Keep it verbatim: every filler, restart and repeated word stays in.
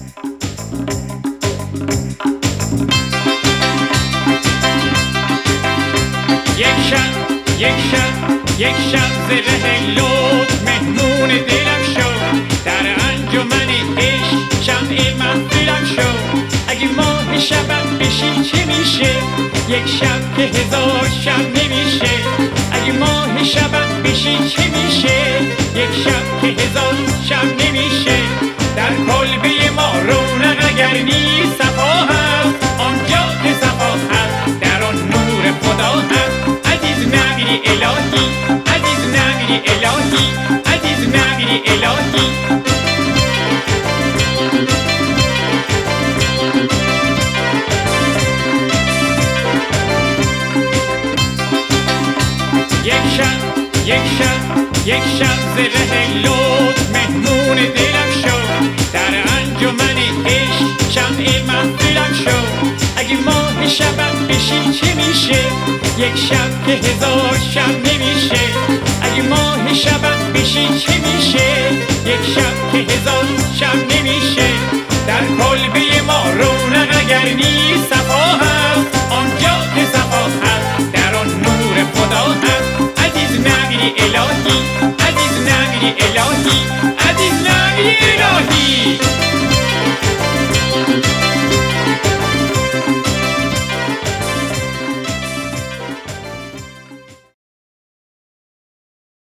یک شب یک شب یک شب زره لطف مهمون دلم شد، در انجمن عشق شمع محفلم شد. اگه ماه شبم بشی چه میشه؟ یک شب که هزار شب نمیشه. اگه ماه شبم بشی چه میشه؟ یک شب که هزار شب نمیشه. در کلبه ما رونق اگر نیست صفا هست، آنجا که صفا هست در آن نور خدا هست. عزیز نمیری الهی، عزیز نمیری الهی، عزیز نمیری الهی. یک شب یک شب یک شب زره لطف مهمون دلم شد، در انجمن عشق شمع محفلم شد. اگه ماه شبم بشی چه میشه؟ یک شب که هزار شب نمیشه. اگه ماه شبم بشی چه میشه؟ یک شب که هزار شب نمیشه. در کلبه ما رونق اگر نیست